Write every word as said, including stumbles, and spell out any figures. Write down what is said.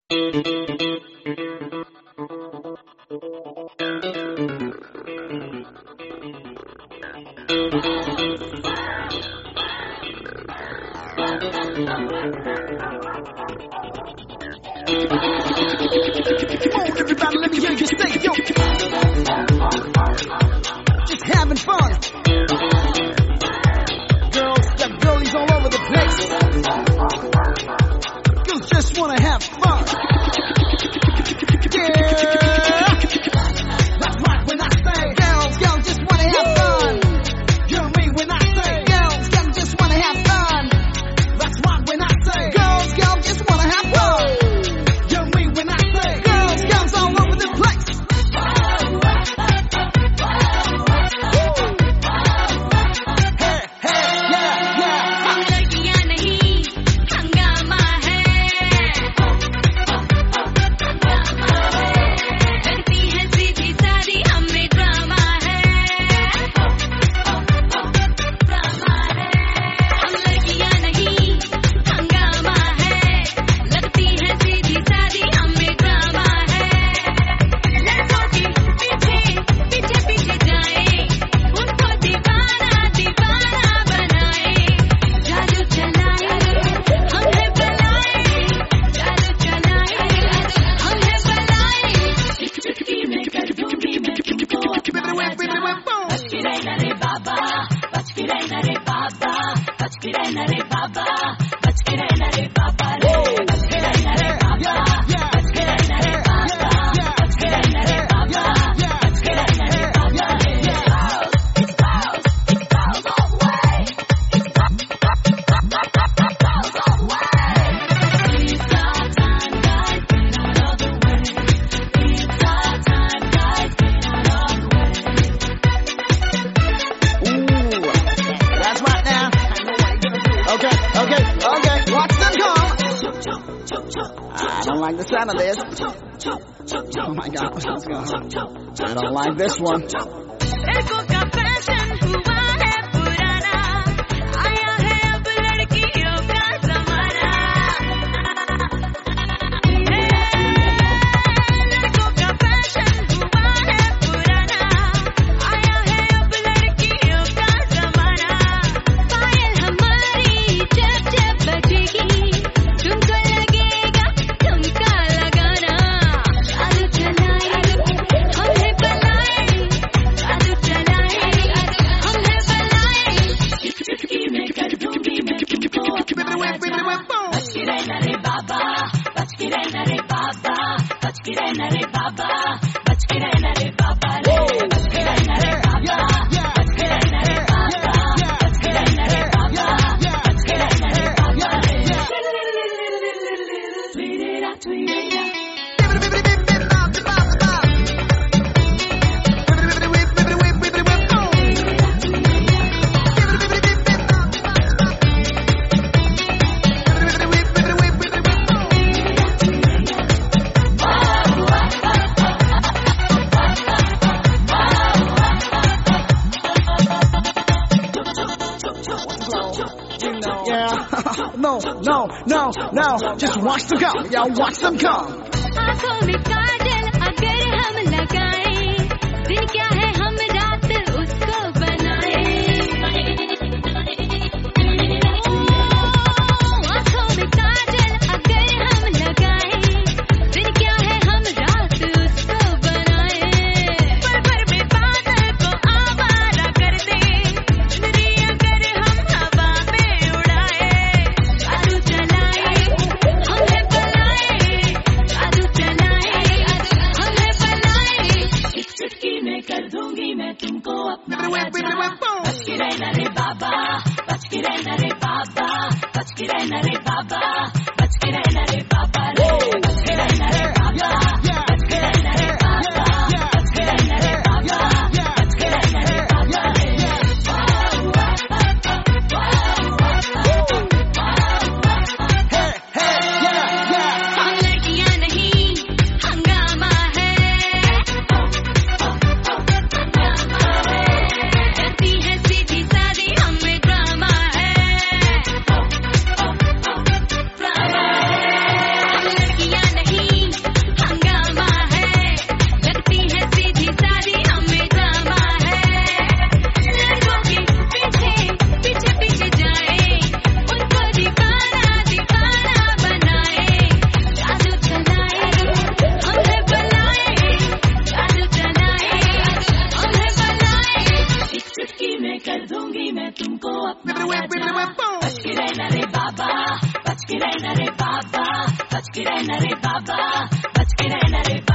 Everybody, let me hear you say, yo. Just having fun. Girls got girlies all over the place. Girls just wanna have fun. Yeah. That's right when I say, girls, girls just wanna have fun. Hear me when I say, girls, girls just wanna have fun. That's right when I say, girls, girls just wanna have fun. Hear me when I say, girls, girls all over the place. Hey, hey, yeah, yeah. हम लड़कियां नहीं हंगामा है, करती है सीधी सादी हमें drama है, ड्रामा है। हम लड़कियां नहीं हंगामा है, लगती है सीधी सादी हमें ड्रामा है। लड़कों के पीछे पीछे पीछे जाए, उनको दीवाना दीवाना बनाए, जादू चलाए हम है बलाए, जादू चलाए हम है बलाए। एक चुटकी में कर दूंगी मैं तुमको अपना राजा। बच के रहना रे बाबा, बच के रहना रे बाबा, बच के रहना रे बाबा, बच के रहना रे बाबा रे, बच के रहना रे बाबा, बच के रहना रे बाबा, बच के रहना रे बाबा, बच के रहना रे बाबा रे। It goes, it goes all the way. It goes all the way. It's our time, guys, get out of the way. It's our time, guys, get out of the way. Ooh, that's right now. Okay, okay, okay. Watch them come. I don't like the sound of this. Oh my God, what's going on? I don't like this one. लड़कों का fashion हुआ है पुराना, आया है अब लड़कियों का ज़माना। लड़कों का फैशन हुआ है पुराना, आया है अब लड़कियों का ज़माना। पायल हमारी जब जब बजेगी, तुमको लगेगा तुमका लगाना। जादू चलाए हम है बलाए, जादू चलाए हम है बलाए। एक चुटकी में कर दूंगी मैं तुमको अपना राजा। बच के रहना रे बाबा, बच के रहना रे बाबा, बच के रहना रे बाबा, बच के रहना रे बाबा रे, बच के रहना रे बाबा, बच के रहना रे बाबा, बच के रहना रे बाबा, बच के रहना रे बाबा रे। Tweet it out, tweet it out. Yeah. No, no, no, no. Just watch them come. Yeah, watch them come. आँखों में काजल अगर हम लगाएं, दिन क्या है हम रात उसको बनाएं। आँखों में काजल अगर हम लगाएं, दिन क्या है हम रात उसको बनाएं। पल भर में बादल को आवारा कर दें, चुनरी अगर हम हवा में उड़ाएं। जादू चलाए हम है बलाए, जादू चलाए हम है बलाए। एक चुटकी में कर बच के रहना रे बाबा, बच के रहना रे बाबा।